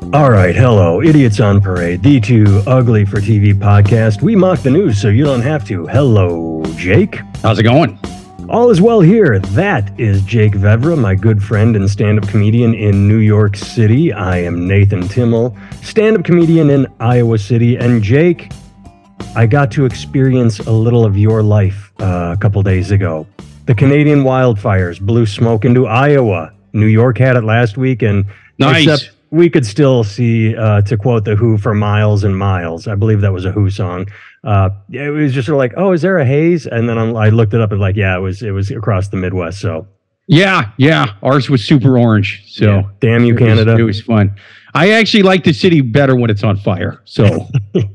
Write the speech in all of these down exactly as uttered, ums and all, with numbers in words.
All right, hello, Idiots on Parade, the Too Ugly for T V podcast. We mock the news so you don't have to. Hello, Jake. How's it going? All is well here. That is Jake Vevra, my good friend and stand-up comedian in New York City. I am Nathan Timmel, stand-up comedian in Iowa City. And Jake, I got to experience a little of your life uh, a couple days ago. The Canadian wildfires blew smoke into Iowa. New York had it last week, and nice. Except we could still see, uh, to quote The Who, for miles and miles. I believe that was a Who song. Uh, it was just sort of like, oh, is there a haze? And then I'm, I looked it up and like, yeah, it was it was across the Midwest. So yeah, yeah, ours was super orange. So yeah. Damn you, it Canada! Was, it was fun. I actually like the city better when it's on fire. So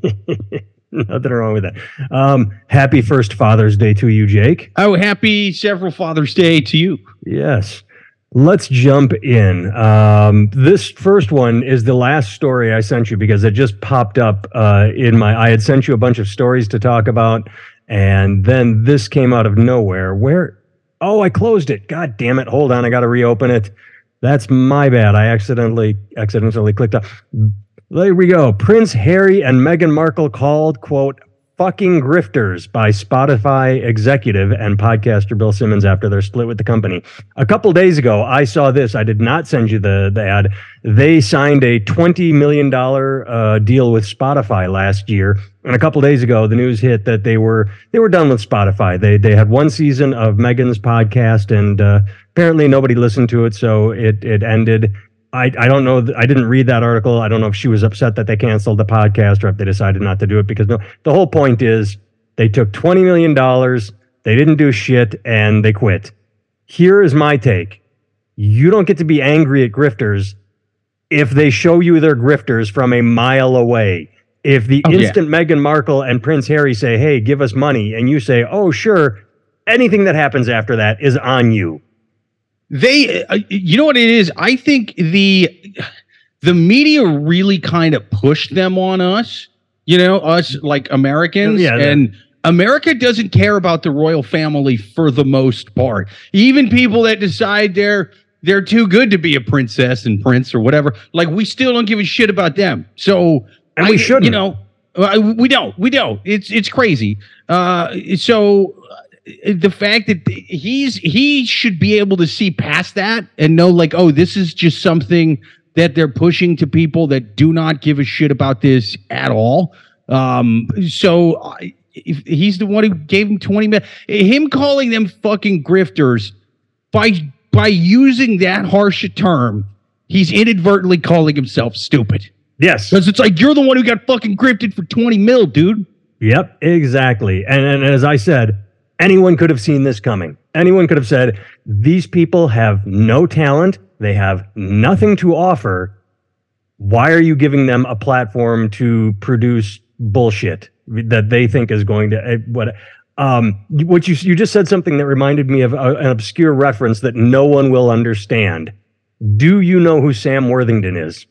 nothing wrong with that. Um, happy first Father's Day to you, Jake. Oh, happy several Father's Day to you. Yes. Let's jump in. Um, this first one is the last story I sent you because it just popped up uh, in my. I had sent you a bunch of stories to talk about, and then this came out of nowhere. Where? Oh, I closed it. God damn it! Hold on, I got to reopen it. That's my bad. I accidentally accidentally clicked up. There we go. Prince Harry and Meghan Markle called, quote, fucking grifters by Spotify executive and podcaster Bill Simmons after their split with the company. A couple days ago, I saw this. I did not send you the, the ad. They signed a twenty million dollars uh, deal with Spotify last year. And a couple days ago, the news hit that they were they were done with Spotify. They they had one season of Meghan's podcast, and uh, apparently nobody listened to it, so it it ended. I, I don't know. I didn't read that article. I don't know if she was upset that they canceled the podcast or if they decided not to do it, because no, the whole point is they took twenty million dollars, they didn't do shit, and they quit. Here is my take. You don't get to be angry at grifters if they show you they're grifters from a mile away. If the oh, instant yeah. Meghan Markle and Prince Harry say, hey, give us money, and you say, oh, sure, anything that happens after that is on you. They, uh, you know what it is? I think the the media really kind of pushed them on us, you know, us like Americans. Yeah, and America doesn't care about the royal family for the most part. Even people that decide they're they're too good to be a princess and prince or whatever, like we still don't give a shit about them. So and we I, shouldn't, you know, uh, we don't, we don't. It's it's crazy. Uh, so. The fact that he's he should be able to see past that and know, like, oh, this is just something that they're pushing to people that do not give a shit about this at all. Um, so if he's the one who gave him twenty minutes, him calling them fucking grifters by by using that harsh a term, he's inadvertently calling himself stupid. Yes, because it's like you're the one who got fucking grifted for twenty mil, dude. Yep, exactly. And, and as I said, anyone could have seen this coming. Anyone could have said, these people have no talent. They have nothing to offer. Why are you giving them a platform to produce bullshit that they think is going to... Uh, what? Um, what you, you just said something that reminded me of a, an obscure reference that no one will understand. Do you know who Sam Worthington is?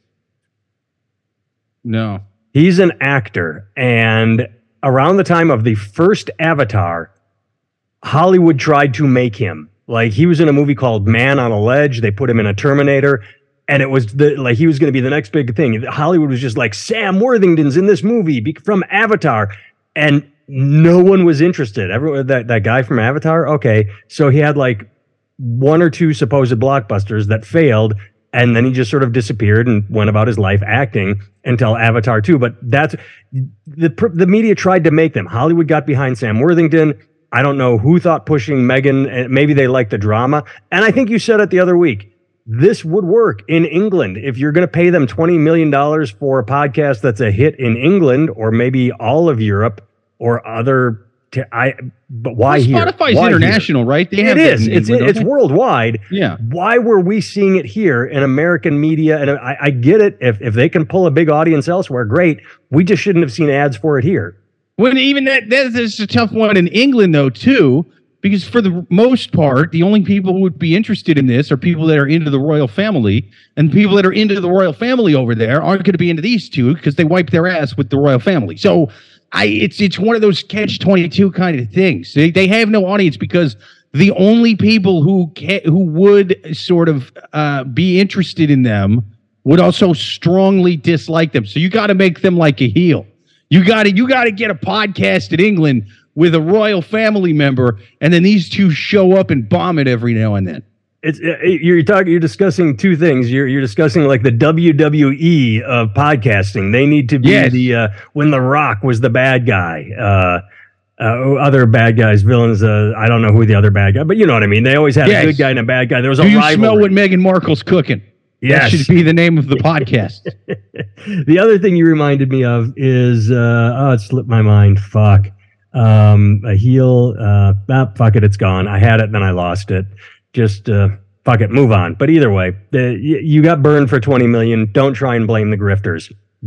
No. He's an actor. And around the time of the first Avatar, Hollywood tried to make him. Like, he was in a movie called Man on a Ledge. They put him in a Terminator, and it was the like he was going to be the next big thing. Hollywood was just like, Sam Worthington's in this movie from Avatar, and no one was interested. Everyone, that that guy from Avatar, okay. So he had like one or two supposed blockbusters that failed, and then he just sort of disappeared and went about his life acting until Avatar two. But that's the the media tried to make them. Hollywood got behind Sam Worthington. I don't know who thought pushing Meghan, and maybe they liked the drama. And I think you said it the other week. This would work in England. If you're going to pay them twenty million dollars for a podcast that's a hit in England, or maybe all of Europe or other... T- I, but why well, here? Spotify's why international, here? Right? They it is. It's England, it's worldwide. Yeah. Why were we seeing it here in American media? And I, I get it. If if they can pull a big audience elsewhere, great. We just shouldn't have seen ads for it here. When even that that is a tough one in England, though, too, because for the most part, the only people who would be interested in this are people that are into the royal family, and people that are into the royal family over there aren't going to be into these two because they wipe their ass with the royal family. So I it's it's one of those catch twenty-two kind of things. They they have no audience because the only people who ca- who would sort of uh, be interested in them would also strongly dislike them. So you got to make them like a heel. You got to you got to get a podcast in England with a royal family member, and then these two show up and bomb it every now and then. It's you're talking. You're discussing two things. You're you're discussing like the W W E of podcasting. They need to be yes. the uh, when The Rock was the bad guy. Uh, uh, other bad guys, villains. Uh, I don't know who the other bad guy, but you know what I mean. They always had yes. a good guy and a bad guy. There was Do a you rivalry. Smell what Meghan Markle's cooking? Yes. That should be the name of the podcast. The other thing you reminded me of is uh, oh, it slipped my mind. Fuck. Um, a heel. Uh, ah, fuck it. It's gone. I had it, then I lost it. Just uh, fuck it, move on. But either way, the, you got burned for twenty million. Don't try and blame the grifters.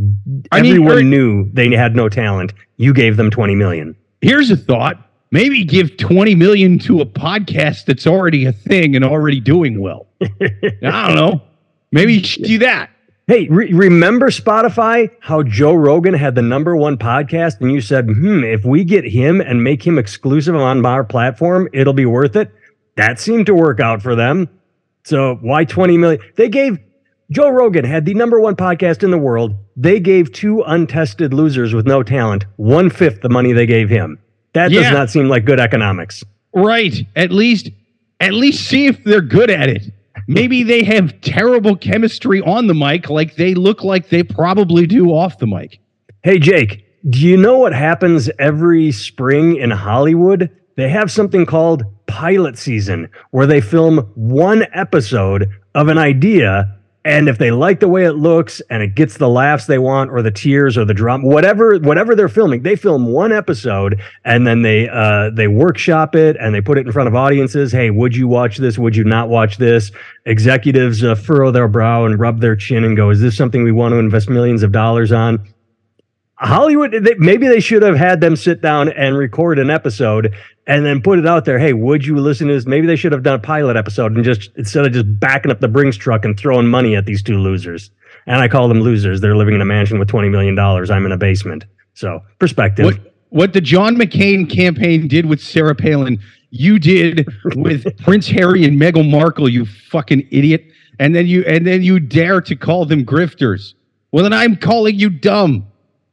I Everyone mean, knew they had no talent. You gave them twenty million. Here's a thought. Maybe give twenty million to a podcast that's already a thing and already doing well. I don't know. Maybe you should do that. Hey, re- remember Spotify, how Joe Rogan had the number one podcast and you said, hmm, if we get him and make him exclusive on our platform, it'll be worth it. That seemed to work out for them. So why twenty million? They gave Joe Rogan had the number one podcast in the world. They gave two untested losers with no talent one fifth the money they gave him. That yeah. does not seem like good economics. Right. At least, at least see if they're good at it. Maybe they have terrible chemistry on the mic, like they look like they probably do off the mic. Hey, Jake, do you know what happens every spring in Hollywood? They have something called pilot season, where they film one episode of an idea, and if they like the way it looks and it gets the laughs they want or the tears or the drama, whatever whatever they're filming, they film one episode and then they uh, they workshop it and they put it in front of audiences. Hey, would you watch this? Would you not watch this? Executives uh, furrow their brow and rub their chin and go, is this something we want to invest millions of dollars on? Hollywood, they, maybe they should have had them sit down and record an episode and then put it out there. Hey, would you listen to this? Maybe they should have done a pilot episode and just, instead of just backing up the Brinks truck and throwing money at these two losers. And I call them losers. They're living in a mansion with twenty million dollars. I'm in a basement. So perspective. What, what the John McCain campaign did with Sarah Palin, you did with Prince Harry and Meghan Markle, you fucking idiot. And then you, and then you dare to call them grifters. Well, then I'm calling you dumb.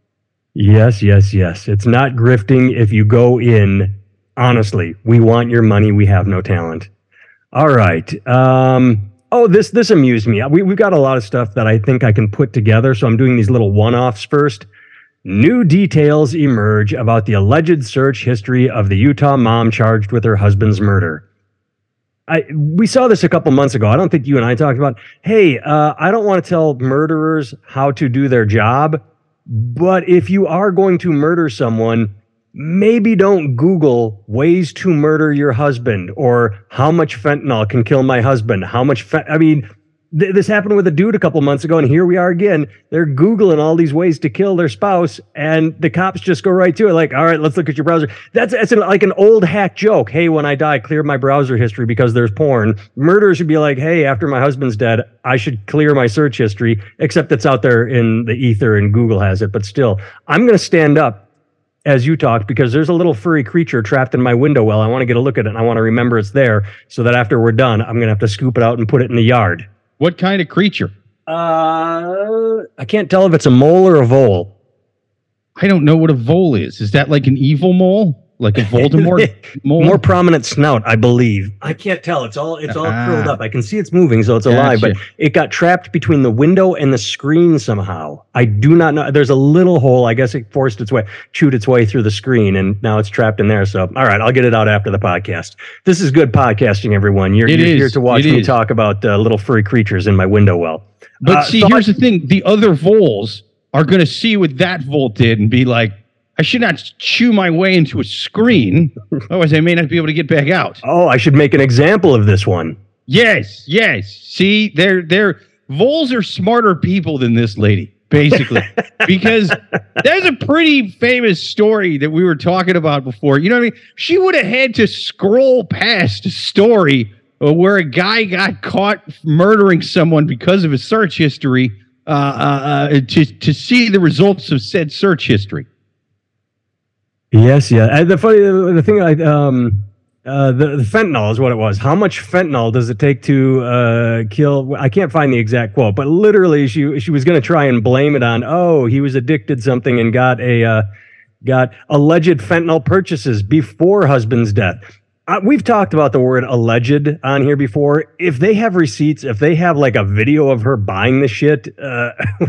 Yes, yes, yes. It's not grifting if you go in. Honestly, we want your money. We have no talent. All right. Um, oh, this this amused me. We, we've got a lot of stuff that I think I can put together, so I'm doing these little one-offs first. New details emerge about the alleged search history of the Utah mom charged with her husband's murder. I we saw this a couple months ago. I don't think you and I talked about, hey, uh, I don't want to tell murderers how to do their job. But if you are going to murder someone, maybe don't Google ways to murder your husband or how much fentanyl can kill my husband. How much, fe- I mean, th- this happened with a dude a couple months ago, and here we are again. They're Googling all these ways to kill their spouse, and the cops just go right to it. Like, all right, let's look at your browser. That's, that's an, like an old hack joke. Hey, when I die, clear my browser history because there's porn. Murderers should be like, hey, after my husband's dead, I should clear my search history, except it's out there in the ether and Google has it. But still, I'm going to stand up as you talk, because there's a little furry creature trapped in my window well. I want to get a look at it, and I want to remember it's there so that after we're done, I'm going to have to scoop it out and put it in the yard. What kind of creature? Uh, I can't tell if it's a mole or a vole. I don't know what a vole is. Is that like an evil mole? Like a Voldemort mole? More prominent snout, I believe. I can't tell. It's all it's all ah. curled up. I can see it's moving, so it's gotcha. alive, but it got trapped between the window and the screen somehow. I do not know. There's a little hole. I guess it forced its way, chewed its way through the screen, and now it's trapped in there. So, all right, I'll get it out after the podcast. This is good podcasting, everyone. You're, you're here to watch it me is. talk about uh, little furry creatures in my window well. But uh, see, thought- here's the thing. The other voles are going to see what that vole did and be like, I should not chew my way into a screen, otherwise I may not be able to get back out. Oh, I should make an example of this one. Yes, yes. See, they're they're voles are smarter people than this lady, basically. Because there's a pretty famous story that we were talking about before. You know what I mean? She would have had to scroll past a story where a guy got caught murdering someone because of his search history uh, uh, uh, to, to see the results of said search history. Yes, yeah. And the funny, the thing, I um, Uh, the, the fentanyl is what it was. How much fentanyl does it take to uh, kill? I can't find the exact quote, but literally, she she was going to try and blame it on. Oh, he was addicted something and got a uh, got alleged fentanyl purchases before husband's death. Uh, we've talked about the word alleged on here before. If they have receipts, if they have like a video of her buying the shit, uh,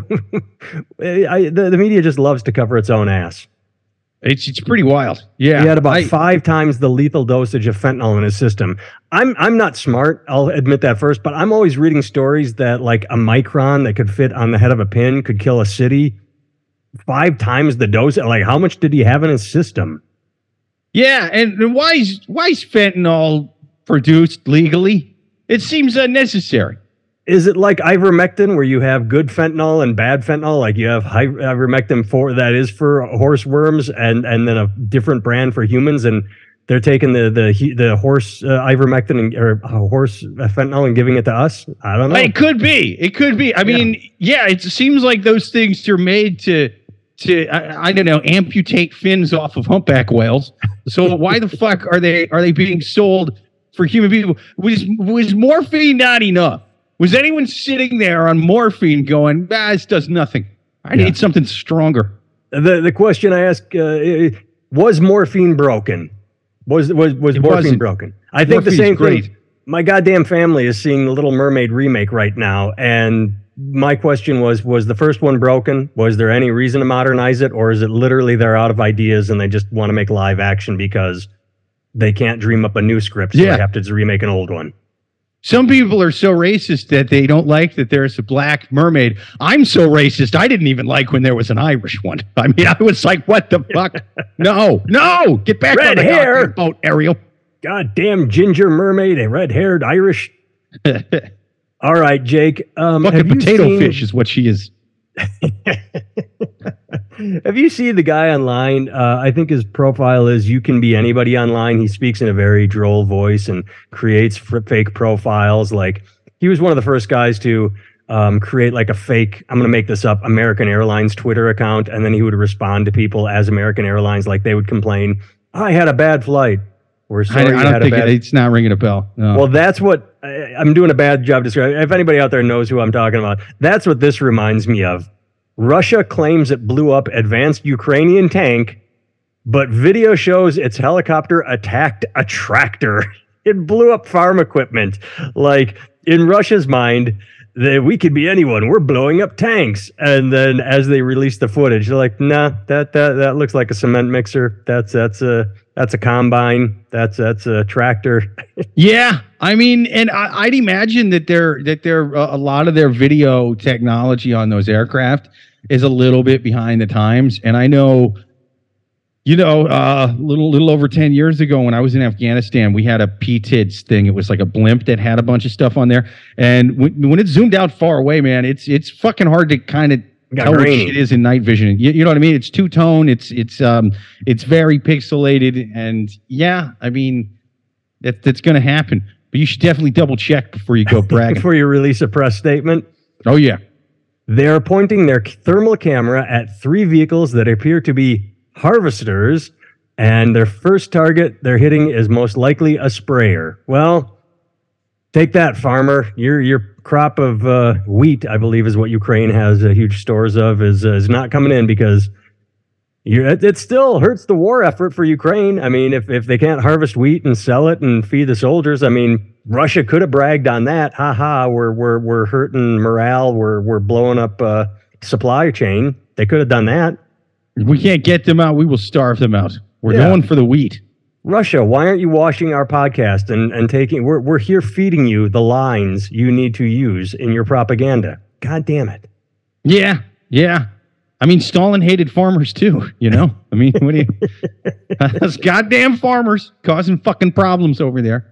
I, the, the media just loves to cover its own ass. It's it's pretty wild. Yeah. He had about I, five times the lethal dosage of fentanyl in his system. I'm I'm not smart, I'll admit that first, but I'm always reading stories that like a micron that could fit on the head of a pin could kill a city. Five times the dose. Like, how much did he have in his system? Yeah, and, and why is why is fentanyl produced legally? It seems unnecessary. Is it like ivermectin, where you have good fentanyl and bad fentanyl? Like you have hi- ivermectin for that is for horse worms, and and then a different brand for humans, and they're taking the the the horse uh, ivermectin and, or uh, horse fentanyl and giving it to us. I don't know. It could be. It could be. I yeah. mean, yeah, it seems like those things are made to to I, I don't know amputate fins off of humpback whales. So why the fuck are they are they being sold for human people? Was was morphine not enough? Was anyone sitting there on morphine going, ah, this does nothing? I yeah. need something stronger. The the question I ask, uh, was morphine broken? Was was was it morphine wasn't. broken? I think Morphine's the same great. thing. My goddamn family is seeing the Little Mermaid remake right now, and my question was, was the first one broken? Was there any reason to modernize it, or is it literally they're out of ideas and they just want to make live action because they can't dream up a new script, so yeah. they have to just remake an old one? Some people are so racist that they don't like that there's a black mermaid. I'm so racist, I didn't even like when there was an Irish one. I mean, I was like, what the fuck? No, no, get back red on the hair boat, Ariel. Goddamn ginger mermaid, a red-haired Irish. All right, Jake. Um, Fucking potato seen... fish is what she is. Have you seen the guy online? Uh, I think his profile is "You Can Be Anybody Online." He speaks in a very droll voice and creates f- fake profiles. Like, he was one of the first guys to um, create like a fake, I'm going to make this up, American Airlines Twitter account, and then he would respond to people as American Airlines. Like, they would complain, I had a bad flight. We're sorry. I, I don't think bad... it, it's not ringing a bell. No. Well, that's what I, I'm doing a bad job describing. If anybody out there knows who I'm talking about, that's what this reminds me of. Russia claims it blew up advanced Ukrainian tank, but video shows its helicopter attacked a tractor. It blew up farm equipment. Like, in Russia's mind, that we could be anyone. We're blowing up tanks. And then as they release the footage, they're like, nah, that that that looks like a cement mixer. That's that's a that's a combine. That's that's a tractor. Yeah, I mean, and I, I'd imagine that they're that they're uh, a lot of their video technology on those aircraft is a little bit behind the times. And I know, you know, a uh, little little over ten years ago when I was in Afghanistan, we had a P T I D S thing. It was like a blimp that had a bunch of stuff on there. And when, when it's zoomed out far away, man, it's it's fucking hard to kind of tell what shit is in night vision. You, you know what I mean? It's two tone. It's it's um it's very pixelated. And yeah, I mean, that that's gonna happen. But you should definitely double check before you go bragging. Before you release a press statement. Oh yeah. They're pointing their thermal camera at three vehicles that appear to be harvesters, and their first target they're hitting is most likely a sprayer. Well, take that, farmer. Your your crop of uh, wheat, I believe, is what Ukraine has uh, huge stores of, is uh, is not coming in because you it, it still hurts the war effort for Ukraine. I mean, if if they can't harvest wheat and sell it and feed the soldiers, I mean, Russia could have bragged on that. Ha ha, we're we're we're hurting morale. We're we're blowing up uh, supply chain. They could have done that. If we can't get them out, we will starve them out. We're yeah. going for the wheat. Russia, why aren't you watching our podcast and, and taking we're we're here feeding you the lines you need to use in your propaganda. God damn it. Yeah, yeah. I mean, Stalin hated farmers too, you know? I mean, what do you those goddamn farmers causing fucking problems over there.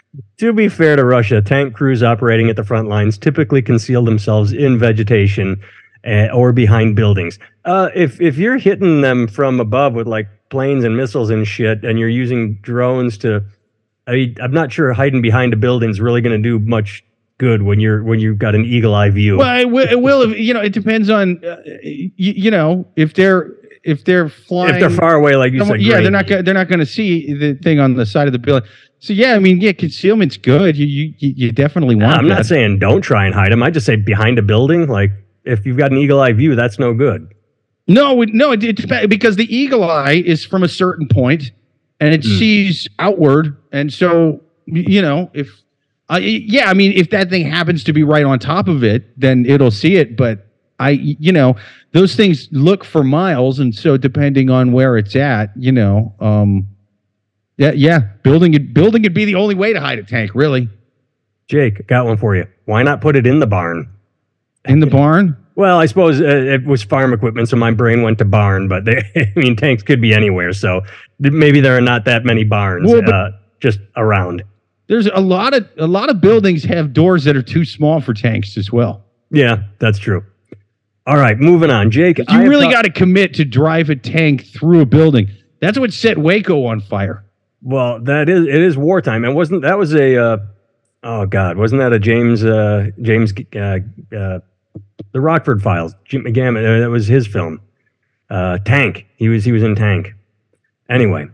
To be fair to Russia, tank crews operating at the front lines typically conceal themselves in vegetation uh, or behind buildings. Uh, if if you're hitting them from above with like planes and missiles and shit, and you're using drones to, I mean, I'm not sure hiding behind a building is really going to do much good when you're when you've got an eagle eye view. Well, it will. It will if, you know, it depends on, uh, you, you know, if they're if they're flying, if they're far away, like you someone, said, yeah, great. they're not gonna, they're not going to see the thing on the side of the building. So yeah, I mean, yeah, concealment's good. You you you definitely want. No, I'm that. not saying don't try and hide them. I just say behind a building, like if you've got an eagle eye view, that's no good. No, it- no, it, it's bad because the eagle eye is from a certain point, and it Mm. sees outward, and so y- you know if, uh, y- yeah, I mean, if that thing happens to be right on top of it, then it'll see it. But I, you know, those things look for miles, and so depending on where it's at, you know, um, yeah, yeah, building it, building would be the only way to hide a tank, really. Jake, got one for you. Why not put it in the barn? In the barn. Well, I suppose uh, it was farm equipment, so my brain went to barn, but they, I mean, tanks could be anywhere. So th- maybe there are not that many barns Well, but- uh, just around. There's a lot of a lot of buildings have doors that are too small for tanks as well. Yeah, that's true. All right, moving on. Jake, You I have really ta- got to commit to drive a tank through a building. That's what set Waco on fire. Well, that is it is wartime, and wasn't that was a uh, oh god, wasn't that a James uh, James uh, uh, the Rockford Files? Jim McGammon, uh, that was his film. Uh, Tank. He was he was in Tank. Anyway,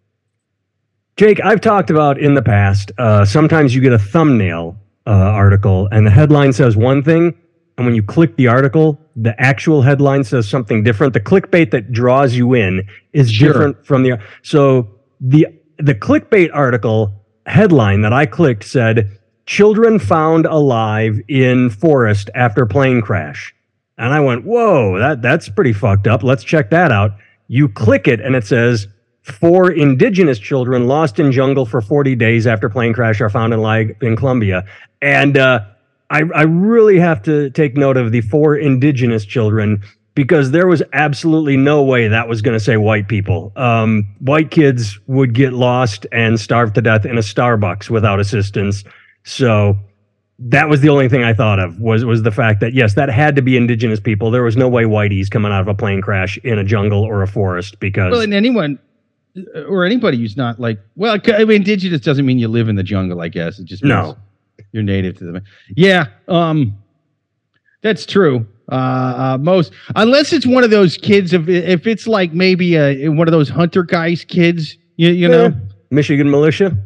Jake, I've talked about in the past. Uh, sometimes you get a thumbnail uh, article, and the headline says one thing, and when you click the article, the actual headline says something different. The clickbait that draws you in is Sure. different from the so the the clickbait article headline that I clicked said children found alive in forest after plane crash. And I went, whoa, that that's pretty fucked up. Let's check that out. You click it and it says four indigenous children lost in jungle for forty days after plane crash are found in lag in Colombia. And uh, I, I really have to take note of the four indigenous children because there was absolutely no way that was going to say white people. Um, white kids would get lost and starve to death in a Starbucks without assistance. So that was the only thing I thought of was was the fact that, yes, that had to be indigenous people. There was no way whiteies coming out of a plane crash in a jungle or a forest because... Well, and anyone or anybody who's not like, well, I mean, indigenous doesn't mean you live in the jungle, I guess. It just means No. you're native to them. Yeah, um, that's true. Uh, uh, most, unless it's one of those kids, if if it's like maybe a, one of those hunter guys kids, you, you know, Eh, Michigan militia.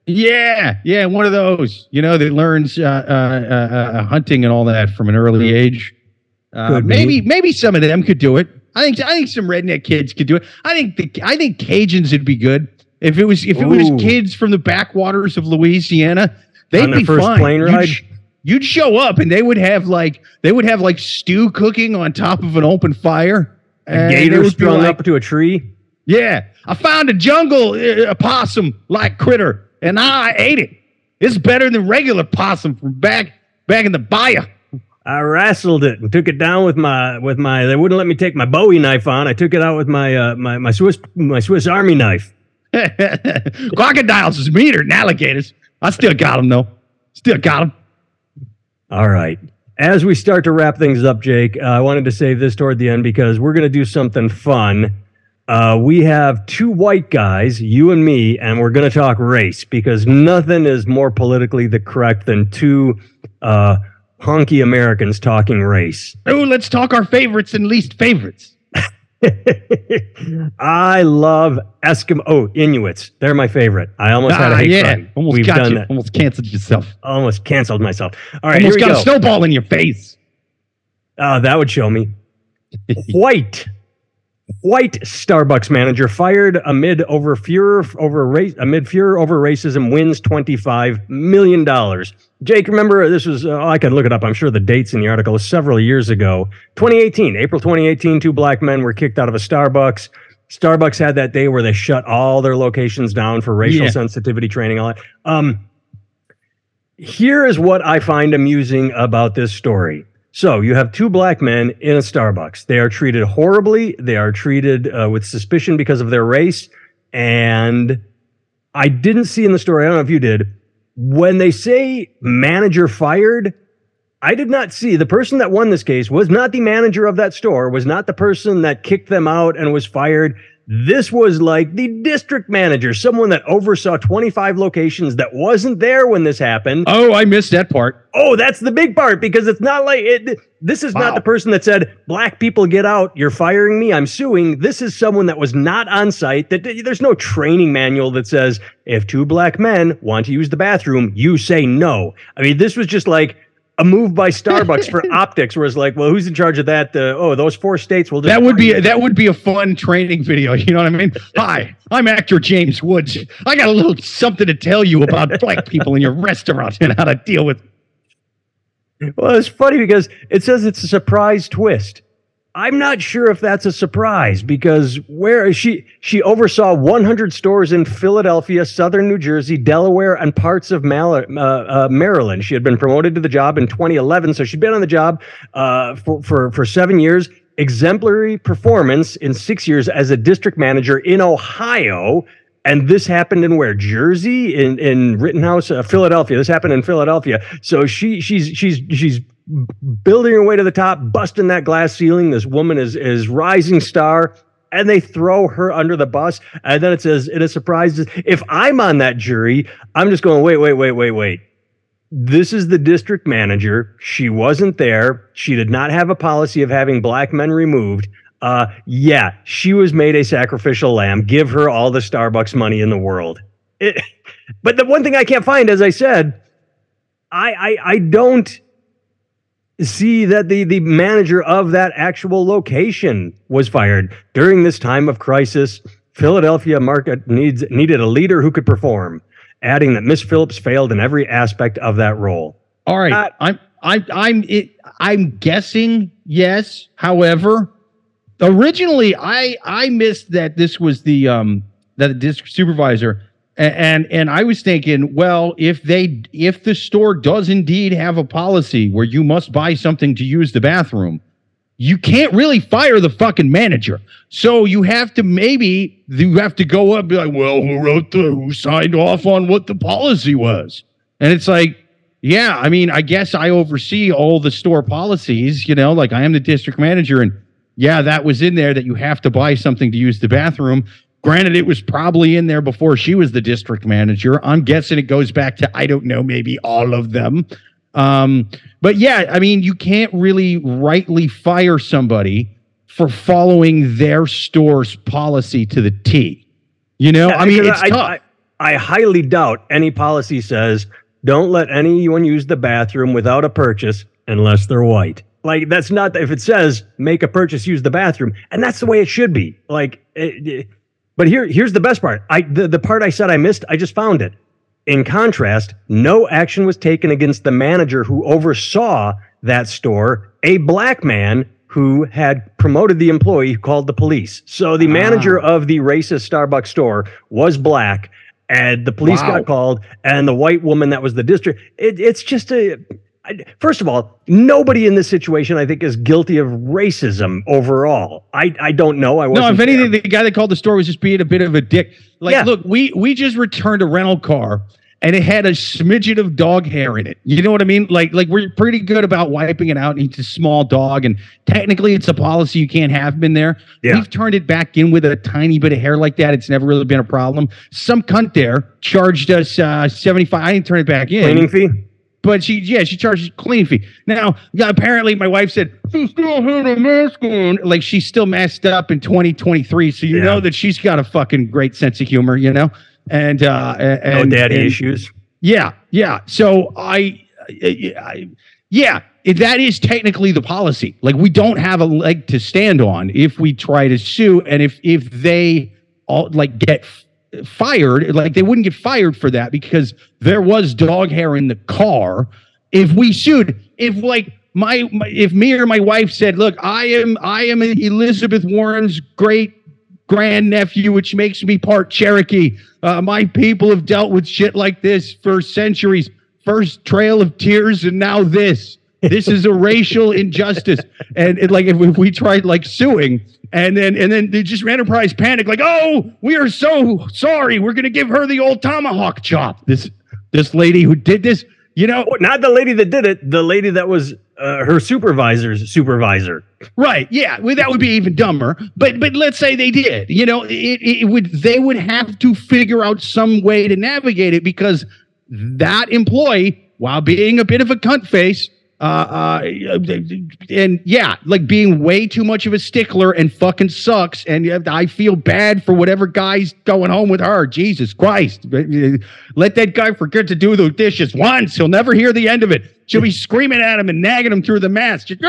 yeah, yeah, one of those, you know, that learns uh, uh, uh, uh, hunting and all that from an early age. Uh, Could be. maybe maybe some of them could do it. I think I think some redneck kids could do it. I think the I think Cajuns would be good if it was if it was Ooh. kids from the backwaters of Louisiana. They'd On their be first fine. plane You'd ride? sh- You'd show up and they would have like they would have like stew cooking on top of an open fire. A and they gator would be strung like, up to a tree. yeah, I found a jungle uh, opossum like critter, and I ate it. It's better than regular possum from back back in the bayou. I wrestled it and took it down with my with my. They wouldn't let me take my Bowie knife on. I took it out with my uh, my my Swiss my Swiss Army knife. Crocodiles is meaner than alligators. I still got them though. Still got them. All right. As we start to wrap things up, Jake, uh, I wanted to save this toward the end because we're going to do something fun. Uh, we have two white guys, you and me, and we're going to talk race because nothing is more politically the correct than two uh, honky Americans talking race. Oh, let's talk our favorites and least favorites. I love Eskimo. Oh, Inuits. They're my favorite. I almost had a Ah, hate yeah, crime. almost We've got done you. that. Almost canceled yourself. Almost canceled myself. All right, Almost here we got go. a snowball in your face. Oh, that would show me. White, white Starbucks manager fired amid over furor over race amid furor over racism wins twenty-five million dollars. Jake, remember this was? Uh, I can look it up. I'm sure the dates in the article was several years ago. twenty eighteen, April twenty eighteen. Two black men were kicked out of a Starbucks. Starbucks had that day where they shut all their locations down for racial Yeah. sensitivity training. All that. Um, here is what I find amusing about this story. So you have two black men in a Starbucks. They are treated horribly. They are treated uh, with suspicion because of their race. And I didn't see in the story, I don't know if you did, when they say manager fired, I did not see the person that won this case was not the manager of that store, was not the person that kicked them out and was fired. This was like the district manager, someone that oversaw twenty-five locations that wasn't there when this happened. Oh, I missed that part. Oh, that's the big part, because it's not like it. This is wow. not the person that said, black people get out, you're firing me, I'm suing. This is someone that was not on site. That there's no training manual that says, if two black men want to use the bathroom, you say no. I mean, this was just like a move by Starbucks for optics, where it's like, well, who's in charge of that? Uh, oh, those four states will. That would be a, that would be a fun training video. You know what I mean? Hi, I'm actor James Woods. I got a little something to tell you about black people in your restaurant and how to deal with. Well, it's funny because it says it's a surprise twist. I'm not sure if that's a surprise, because where is she? She oversaw one hundred stores in Philadelphia, southern New Jersey, Delaware, and parts of Mal- uh, uh, Maryland. She had been promoted to the job in twenty eleven, so she'd been on the job uh, for, for, for seven years. Exemplary performance in six years as a district manager in Ohio. And this happened in where? Jersey, in in Rittenhouse, uh, Philadelphia. This happened in Philadelphia. So she she's she's she's building her way to the top, busting that glass ceiling. This woman is is rising star, and they throw her under the bus. And then it says, it is surprised. If I'm on that jury, I'm just going, wait, wait, wait, wait, wait. This is the district manager. She wasn't there. She did not have a policy of having black men removed. Uh, yeah, she was made a sacrificial lamb. Give her all the Starbucks money in the world. It, but the one thing I can't find, as I said, I, I, I don't see that the, the manager of that actual location was fired. During this time of crisis, Philadelphia market needs needed a leader who could perform, adding that Miss Phillips failed in every aspect of that role. All right, uh, I'm I'm I'm it, I'm guessing yes. However, originally, I I missed that this was the um that the district supervisor, and, and and I was thinking, well, if they if the store does indeed have a policy where you must buy something to use the bathroom, you can't really fire the fucking manager. So you have to maybe you have to go up and be like, well, who wrote the who signed off on what the policy was? And it's like, yeah, I mean, I guess I oversee all the store policies, you know, like I am the district manager, and yeah, that was in there that you have to buy something to use the bathroom. Granted, it was probably in there before she was the district manager. I'm guessing it goes back to, I don't know, maybe all of them. Um, but yeah, I mean, you can't really rightly fire somebody for following their store's policy to the T. You know, yeah, I mean, it's I, tough. I, I highly doubt any policy says, don't let anyone use the bathroom without a purchase unless they're white. Like, that's not, if it says make a purchase, use the bathroom, and that's the way it should be. Like, it, it, but here, here's the best part. I the, the part I said I missed, I just found it. In contrast, no action was taken against the manager who oversaw that store, a black man who had promoted the employee who called the police. So the ah. manager of the racist Starbucks store was black, and the police wow. got called, and the white woman that was the district. It, it's just a... First of all, nobody in this situation, I think, is guilty of racism overall. I, I don't know. I wasn't no, if anything, there. The guy that called the store was just being a bit of a dick. Like, yeah. look, we we just returned a rental car, and it had a smidget of dog hair in it. You know what I mean? Like, like we're pretty good about wiping it out. And it's a small dog, and technically, it's a policy you can't have been there. Yeah. We've turned it back in with a tiny bit of hair like that. It's never really been a problem. Some cunt there charged us uh, seventy-five. I didn't turn it back in. Cleaning fee. But she, yeah, she charges cleaning fee. Now, yeah, apparently my wife said, she still had a mask on. Like, she's still masked up in twenty twenty-three. So you yeah. know that she's got a fucking great sense of humor, you know? And, uh, and no daddy and, issues. Yeah, yeah. So I, I, I yeah, that is technically the policy. Like, we don't have a leg to stand on if we try to sue. And if, if they all like get fired, like they wouldn't get fired for that because there was dog hair in the car. If we sued, if like my, my if me or my wife said, look, I am I am Elizabeth Warren's great grandnephew, which makes me part Cherokee. Uh, my people have dealt with shit like this for centuries. First Trail of Tears, and now this. This is a racial injustice. And it, like if, if we tried like suing, and then and then they just Enterprise panic, like, oh, we are so sorry. We're gonna give her the old tomahawk chop. This this lady who did this You know, Oh, not the lady that did it, the lady that was uh, her supervisor's supervisor. right? Yeah, well, that would be even dumber. But but let's say they did. You know, it, it would they would have to figure out some way to navigate it because that employee, while being a bit of a cunt face, uh, uh, and yeah, like being way too much of a stickler and fucking sucks. And I feel bad for whatever guy's going home with her. Jesus Christ. Let that guy forget to do the dishes once. He'll never hear the end of it. She'll be screaming at him and nagging him through the mask. Just,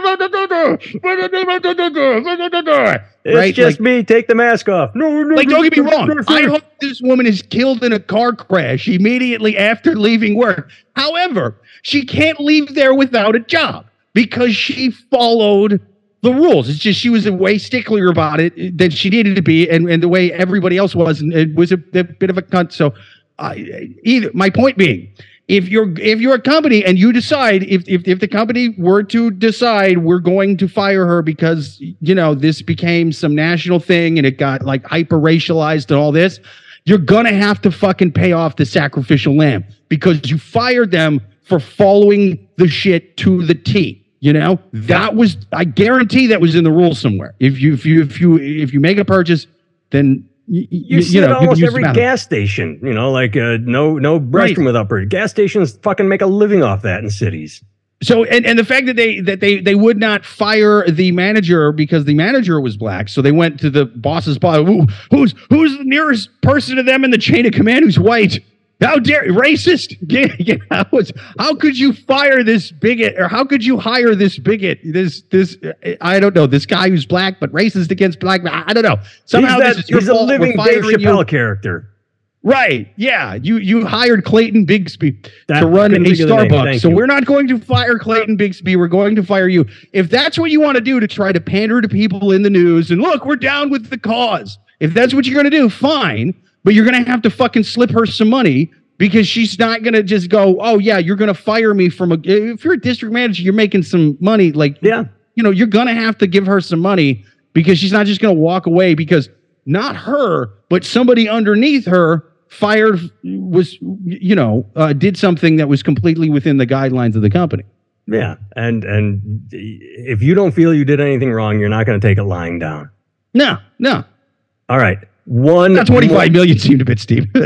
It's right? just Like, me. Take the mask off. No, no, like, no, don't get me no, wrong. no, no. I hope this woman is killed in a car crash immediately after leaving work. However, she can't leave there without a job because she followed the rules. It's just she was a way stickler about it than she needed to be, and, and the way everybody else was, and it was a, a bit of a cunt. So, uh, either my point being, if you're if you're a company and you decide if, if if the company were to decide we're going to fire her because you know this became some national thing and it got like hyper racialized and all this, you're gonna have to fucking pay off the sacrificial lamb because you fired them for following the shit to the T. You know, that was, I guarantee that was in the rules somewhere. If you, if you, if you, if you make a purchase, then you, You, you, see you it know, at almost use every the gas station. You know, like uh, no no restroom Right. without purchase. Gas stations fucking make a living off that in cities. So, and, and the fact that they, that they, they would not fire the manager because the manager was black. So they went to the boss's boss. Who, who's, who's the nearest person to them in the chain of command who's white? How dare racist? Yeah, yeah, how, was, how could you fire this bigot, or how could you hire this bigot? This this I don't know. This guy who's black but racist against black. I don't know. Somehow he's that, this is your he's a fault. We're living Dave firing you. Chappelle character. Right? Yeah. You you hired Clayton Bigsby That- to run a couldn't think of the name. Starbucks, Thank so you. we're not going to fire Clayton Bigsby. We're going to fire you. If that's what you want to do to try to pander to people in the news, and look, we're down with the cause. If that's what you're going to do, fine. But you're going to have to fucking slip her some money. Because she's not going to just go, oh, yeah, you're going to fire me from a... If you're a district manager, you're making some money. Like, Yeah. you know, you're going to have to give her some money because she's not just going to walk away because not her, but somebody underneath her fired, was, you know, uh, did something that was completely within the guidelines of the company. Yeah, and and if you don't feel you did anything wrong, you're not going to take it lying down. No, no. All right. One Not twenty-five million seemed a bit steep. Yeah,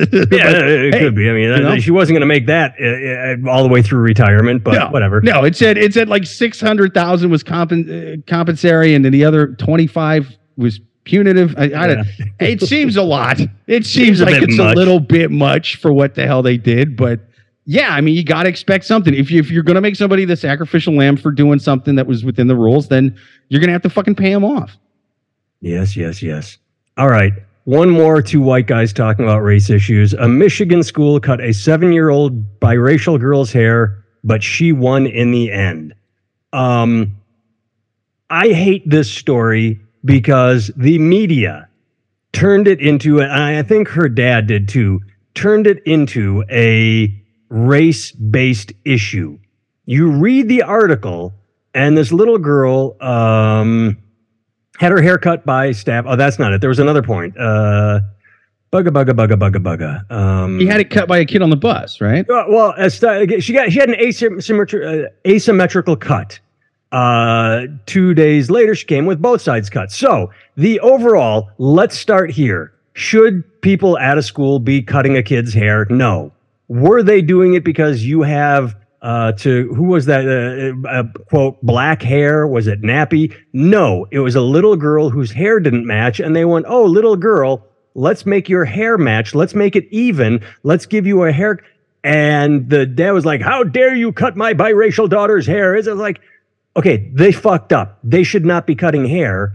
it hey, could be. I mean, you that- know? she wasn't going to make that uh, uh, all the way through retirement, but no, whatever. No, it said it said like six hundred thousand was compen- uh, compensatory, and then the other twenty-five was punitive. I, I don't. It seems a lot. It seems Seems a like bit it's much. a little bit much for what the hell they did, but yeah, I mean, you got to expect something. If you if you're going to make somebody the sacrificial lamb for doing something that was within the rules, then you're going to have to fucking pay them off. Yes, yes, yes. All right. One more, two white guys talking about race issues. A Michigan school cut a seven-year-old biracial girl's hair, but she won in the end. Um, I hate this story because the media turned it into, and I think her dad did too, turned it into a race-based issue. You read the article, and this little girl... Um, had her hair cut by staff. Oh, that's not it. There was another point. Uh, bugga, bugga, bugga, bugga, bugga. Um, He had it cut by a kid on the bus, right? uh, well, uh, st- she got she had an asymmetri- uh, asymmetrical cut. Uh, two days later, she came with both sides cut. So the overall, let's start here. Should people at a school be cutting a kid's hair? No. Were they doing it because you have Uh, to who was that? Uh, uh, quote, black hair? Was it nappy? No, it was a little girl whose hair didn't match, and they went, "Oh, little girl, let's make your hair match. Let's make it even. Let's give you a hair." And the dad was like, "How dare you cut my biracial daughter's hair?" It's like, okay, they fucked up. They should not be cutting hair.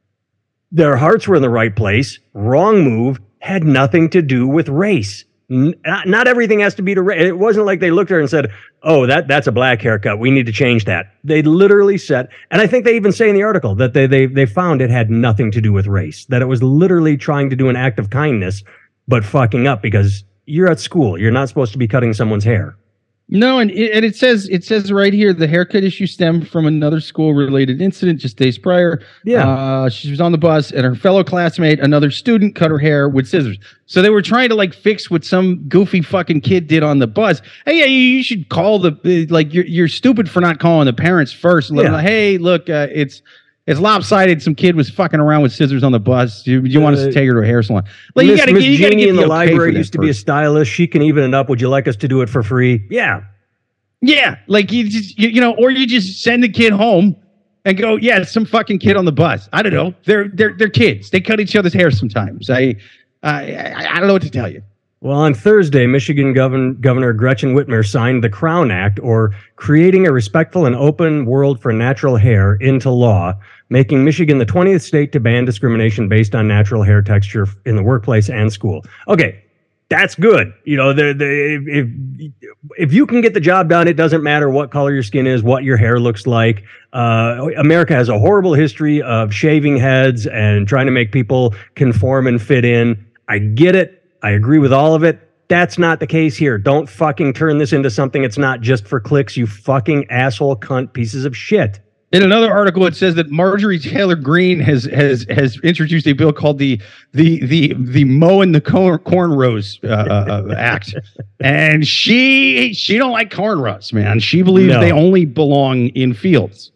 Their hearts were in the right place. Wrong move. Had nothing to do with race. Not, not everything has to be to race. It wasn't like they looked at her and said, "Oh, that that's a black haircut. We need to change that." They literally said, and I think they even say in the article that they they they found it had nothing to do with race. That it was literally trying to do an act of kindness, but fucking up because you're at school. You're not supposed to be cutting someone's hair. No, and it, and it says it says right here the haircut issue stemmed from another school-related incident just days prior. Yeah, uh, she was on the bus, and her fellow classmate, another student, cut her hair with scissors. So they were trying to like fix what some goofy fucking kid did on the bus. Hey, yeah, you, you should call the like you're you're stupid for not calling the parents first. Let Yeah. them know, hey, look, uh, it's. It's lopsided. Some kid was fucking around with scissors on the bus. You, you want us to take her to a hair salon? Like, Miss, you gotta, Miss you gotta Jeannie get in the okay library for used that to be a person. stylist. She can even it up. Would you like us to do it for free? Yeah. Yeah, like you just you, you know, or you just send the kid home and go, yeah, it's some fucking kid on the bus. I don't know. They're they're they're kids. They cut each other's hair sometimes. I I I, I don't know what to tell you. Well, on Thursday, Michigan Govern- Governor Gretchen Whitmer signed the Crown Act, or Creating a Respectful and Open World for Natural Hair, into law, making Michigan the twentieth state to ban discrimination based on natural hair texture in the workplace and school. Okay, that's good. You know, the, the, if, if you can get the job done, it doesn't matter what color your skin is, what your hair looks like. Uh, America has a horrible history of shaving heads and trying to make people conform and fit in. I get it. I agree with all of it. That's not the case here. Don't fucking turn this into something it's not just for clicks, you fucking asshole cunt pieces of shit. In another article, it says that Marjorie Taylor Greene has has has introduced a bill called the the the the mowing the corn cornrows uh, uh, Act, and she she don't like cornrows, man. She believes No. they only belong in fields.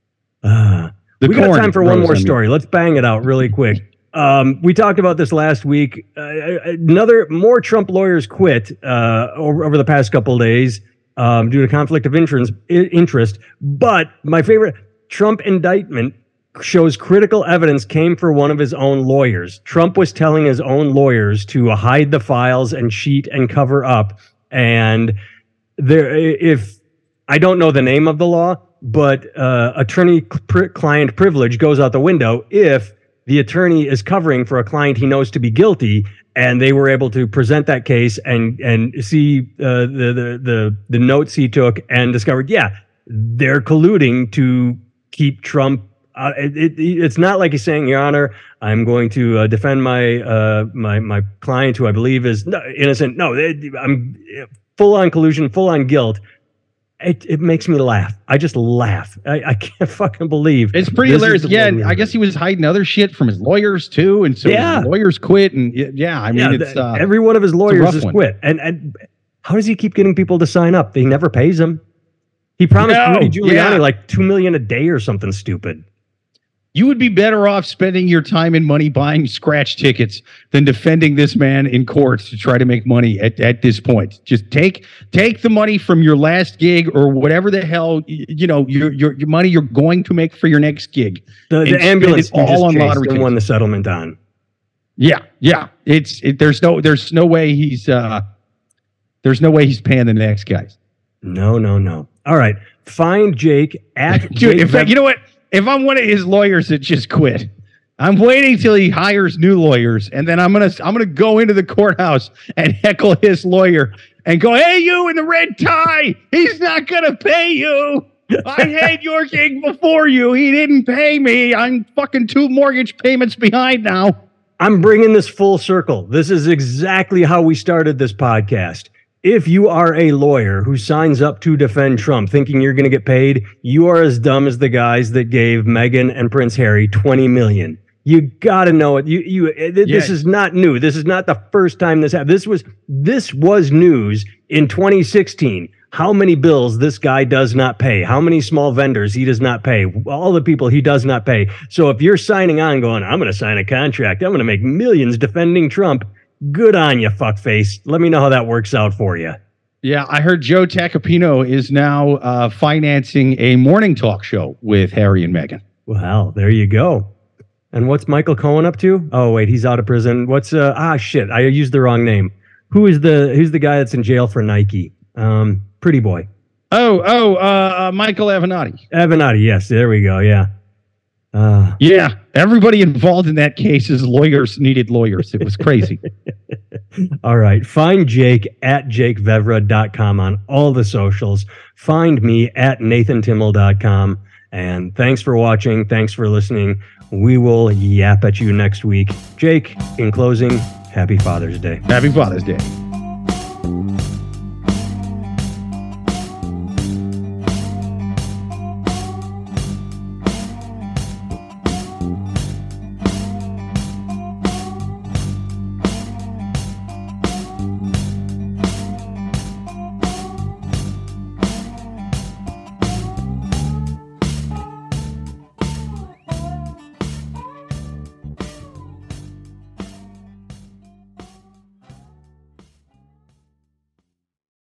Uh, The we got corn time for one rows, more I mean. story. Let's bang it out really quick. Um, we talked about this last week. Uh, another more Trump lawyers quit uh, over, over the past couple of days um, due to conflict of interest. Interest. But my favorite Trump indictment shows critical evidence came for one of his own lawyers. Trump was telling his own lawyers to hide the files and cheat and cover up. And there, if I don't know the name of the law, but uh, attorney-client privilege goes out the window if the attorney is covering for a client he knows to be guilty, and they were able to present that case and and see uh, the, the the the notes he took and discovered, yeah, they're colluding to keep Trump. Uh, it, it, it's not like he's saying, Your Honor, I'm going to uh, defend my uh, my my client who I believe is no, innocent. No, it, I'm full on collusion, full on guilt. It, it makes me laugh. I just laugh. I, I can't fucking believe It's pretty this is hilarious. the Yeah, world and we I live guess in. he was hiding other shit from his lawyers too, and so Yeah. his lawyers quit. And y- yeah, I mean, Yeah, it's the- uh, every one of his lawyers rough has one. quit. And and how does he keep getting people to sign up? He never pays them. He promised No, Rudy Giuliani yeah. like two million a day or something stupid. you would be better off spending your time and money buying scratch tickets than defending this man in courts to try to make money at, at this point. Just take take the money from your last gig or whatever the hell y- you know your your, your money you're going to make for your next gig. The, And the ambulance spend it you all on just lottery chased and won the tickets. settlement on. Yeah, yeah. It's it, there's no there's no way he's uh there's no way he's paying the next guys. No, no, no. All right. Find Jake at Dude, Jake in fact, Bev- you know what? If I'm one of his lawyers that just quit, I'm waiting till he hires new lawyers, and then I'm gonna I'm gonna go into the courthouse and heckle his lawyer and go, "Hey, you in the red tie! He's not gonna pay you. I had your gig before you. He didn't pay me. I'm fucking two mortgage payments behind now." I'm bringing this full circle. This is exactly how we started this podcast. If you are a lawyer who signs up to defend Trump thinking you're going to get paid, you are as dumb as the guys that gave Meghan and Prince Harry twenty million dollars. You got to know it. You, you, it, this Yes. is not new. This is not the first time this happened. This was, this was news in twenty sixteen. How many bills this guy does not pay, how many small vendors he does not pay, all the people he does not pay. So if you're signing on going, I'm going to sign a contract, I'm going to make millions defending Trump, good on you, fuckface. Let me know how that works out for you. Yeah, I heard Joe Tacopino is now uh, financing a morning talk show with Harry and Meghan. Well, there you go. And what's Michael Cohen up to? Oh, wait, he's out of prison. What's, uh, ah, shit, I used the wrong name. Who is the, who's the guy that's in jail for Nike? Um, Pretty Boy. Oh, oh, uh, uh, Michael Avenatti. Avenatti, yes, there we go, yeah. Uh, Yeah, everybody involved in that case's lawyers needed lawyers. It was crazy. all right. Find Jake at jake vevra dot com on all the socials. Find me at nathan timmel dot com. And thanks for watching. Thanks for listening. We will yap at you next week. Jake, in closing, happy Father's Day. Happy Father's Day.